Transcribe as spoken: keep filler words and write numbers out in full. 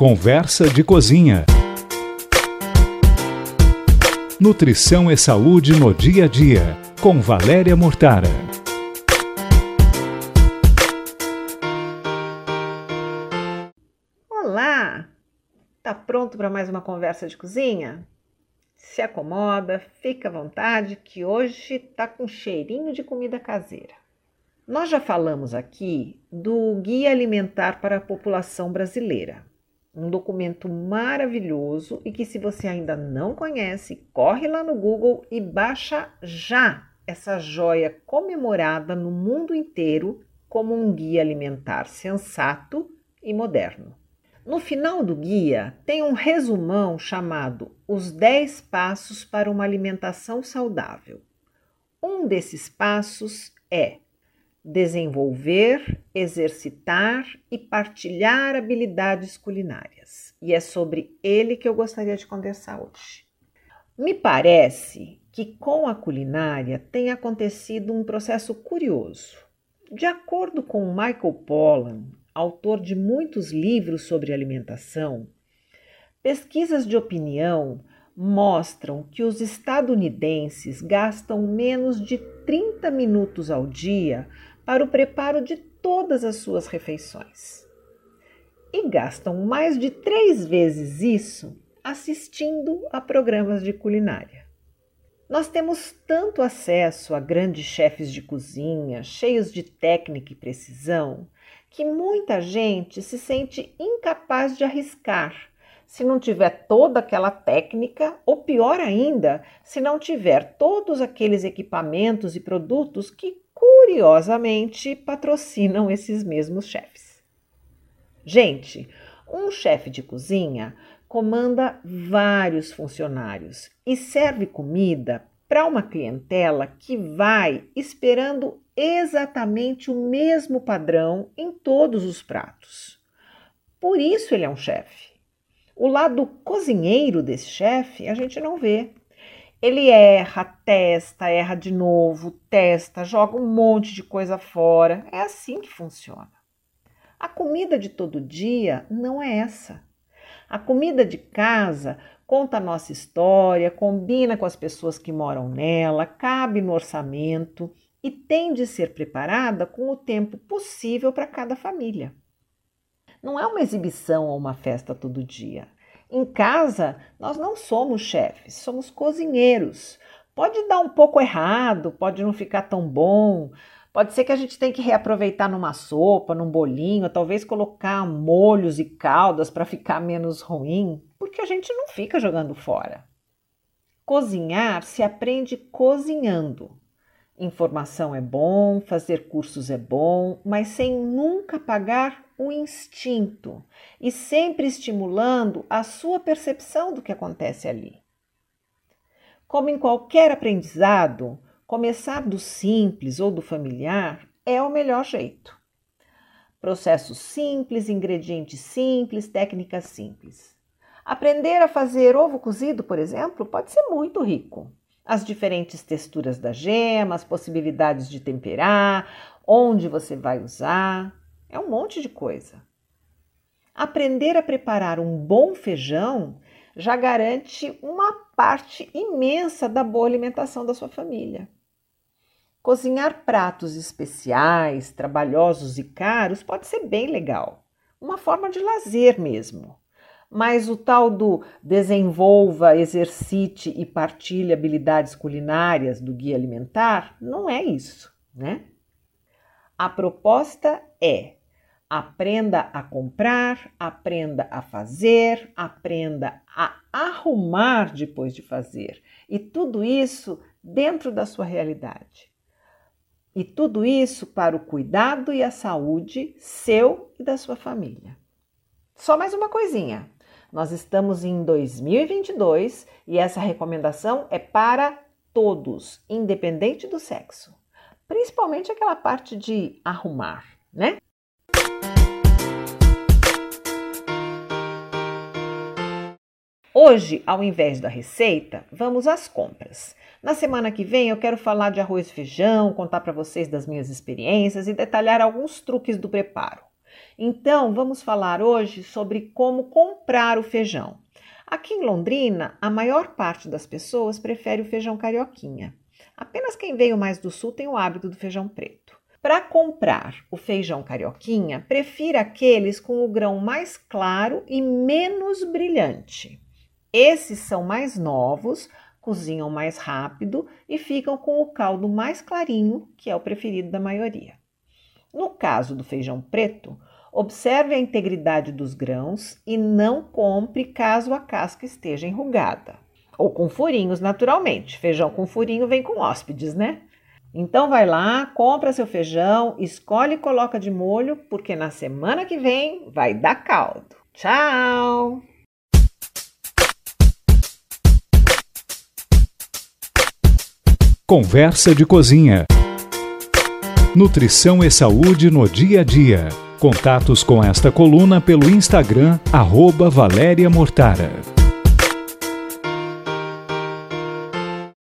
Conversa de Cozinha. Nutrição e saúde no dia a dia, com Valéria Mortara. Olá! Tá pronto para mais uma conversa de cozinha? Se acomoda, fica à vontade, que hoje tá com cheirinho de comida caseira. Nós já falamos aqui do Guia Alimentar para a População Brasileira, um documento maravilhoso e que, se você ainda não conhece, corre lá no Google e baixa já essa joia comemorada no mundo inteiro como um guia alimentar sensato e moderno. No final do guia tem um resumão chamado Os dez Passos para uma Alimentação Saudável. Um desses passos é desenvolver, exercitar e partilhar habilidades culinárias. E é sobre ele que eu gostaria de conversar hoje. Me parece que com a culinária tem acontecido um processo curioso. De acordo com Michael Pollan, autor de muitos livros sobre alimentação, pesquisas de opinião mostram que os estadunidenses gastam menos de trinta minutos ao dia para o preparo de todas as suas refeições. E gastam mais de três vezes isso assistindo a programas de culinária. Nós temos tanto acesso a grandes chefes de cozinha, cheios de técnica e precisão, que muita gente se sente incapaz de arriscar se não tiver toda aquela técnica, ou pior ainda, se não tiver todos aqueles equipamentos e produtos que, curiosamente, patrocinam esses mesmos chefes. Gente, um chefe de cozinha comanda vários funcionários e serve comida para uma clientela que vai esperando exatamente o mesmo padrão em todos os pratos. Por isso ele é um chefe. O lado cozinheiro desse chefe a gente não vê. Ele erra, testa, erra de novo, testa, joga um monte de coisa fora. É assim que funciona. A comida de todo dia não é essa. A comida de casa conta a nossa história, combina com as pessoas que moram nela, cabe no orçamento e tem de ser preparada com o tempo possível para cada família. Não é uma exibição ou uma festa todo dia. Em casa, nós não somos chefes, somos cozinheiros. Pode dar um pouco errado, pode não ficar tão bom, pode ser que a gente tenha que reaproveitar numa sopa, num bolinho, talvez colocar molhos e caldas para ficar menos ruim, porque a gente não fica jogando fora. Cozinhar se aprende cozinhando. Informação é bom, fazer cursos é bom, mas sem nunca apagar o instinto e sempre estimulando a sua percepção do que acontece ali. Como em qualquer aprendizado, começar do simples ou do familiar é o melhor jeito. Processos simples, ingredientes simples, técnicas simples. Aprender a fazer ovo cozido, por exemplo, pode ser muito rico. As diferentes texturas da gema, as possibilidades de temperar, onde você vai usar, é um monte de coisa. Aprender a preparar um bom feijão já garante uma parte imensa da boa alimentação da sua família. Cozinhar pratos especiais, trabalhosos e caros pode ser bem legal, uma forma de lazer mesmo. Mas o tal do desenvolva, exercite e partilhe habilidades culinárias do guia alimentar não é isso, né? A proposta é: aprenda a comprar, aprenda a fazer, aprenda a arrumar depois de fazer. E tudo isso dentro da sua realidade. E tudo isso para o cuidado e a saúde seu e da sua família. Só mais uma coisinha. Nós estamos em dois mil e vinte e dois e essa recomendação é para todos, independente do sexo. Principalmente aquela parte de arrumar, né? Hoje, ao invés da receita, vamos às compras. Na semana que vem eu quero falar de arroz e feijão, contar para vocês das minhas experiências e detalhar alguns truques do preparo. Então, vamos falar hoje sobre como comprar o feijão. Aqui em Londrina, a maior parte das pessoas prefere o feijão carioquinha. Apenas quem veio mais do sul tem o hábito do feijão preto. Para comprar o feijão carioquinha, prefira aqueles com o grão mais claro e menos brilhante. Esses são mais novos, cozinham mais rápido e ficam com o caldo mais clarinho, que é o preferido da maioria. No caso do feijão preto, observe a integridade dos grãos e não compre caso a casca esteja enrugada. Ou com furinhos, naturalmente. Feijão com furinho vem com hóspedes, né? Então vai lá, compra seu feijão, escolhe e coloca de molho, porque na semana que vem vai dar caldo. Tchau! Conversa de Cozinha. Nutrição e saúde no dia a dia. Contatos com esta coluna pelo Instagram, arroba Valéria Mortara.